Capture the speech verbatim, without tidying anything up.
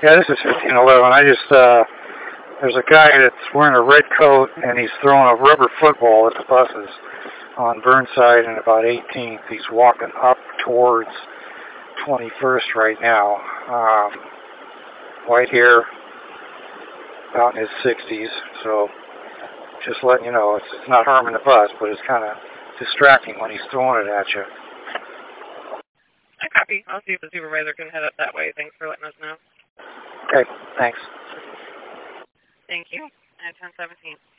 Yeah, this is fifteen eleven. I just, uh, there's a guy that's wearing a red coat and he's throwing a rubber football at the buses on Burnside and about eighteenth. He's walking up towards twenty-first right now. Um, white hair, about in his sixties. So just letting you know, it's, it's not harming the bus, but it's kind of distracting when he's throwing it at you. I copy. I'll see if the supervisor can head up that way. Thanks for letting us know. Okay, thanks. Thank you. At ten seventeen.